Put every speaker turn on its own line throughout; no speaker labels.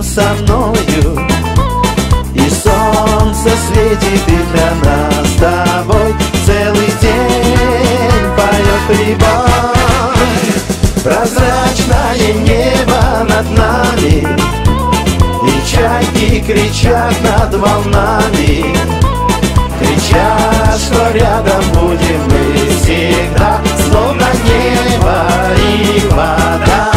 со мною, и солнце светит, и для нас с тобой целый день поет прибой. Прозрачное небо над нами, и чайки кричат над волнами, кричат, что рядом будем мы всегда, словно небо и вода.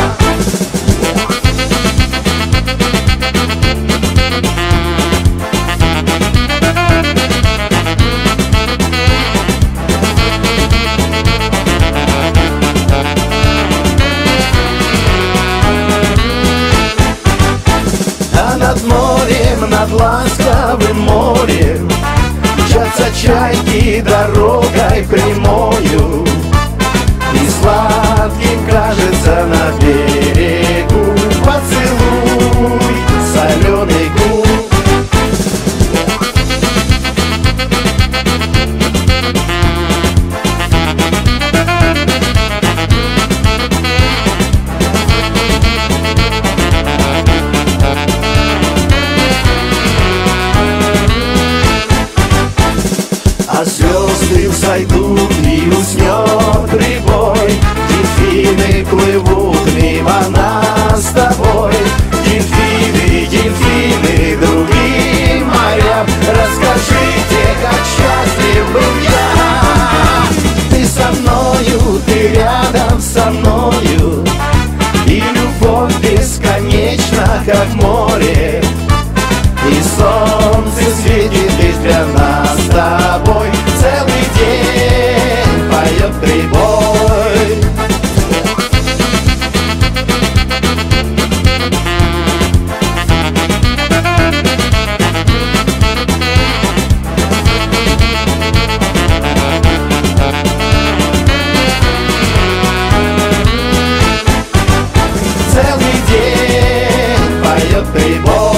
А над морем, над ласковым морем мчатся чайки дорогой прямою, и сладким кажется на берегу поцелуй соленый губ. А звезды взойдут и уснет прибой, дельфины плывут мимо нас с тобой. Дельфины, дельфины, другим морям, расскажите, как счастлив был я. Ты со мною, ты рядом со мною, и любовь бесконечна, как море, и солнце светит, и для нас с тобой целый день поет прибой. Целый день поет прибой.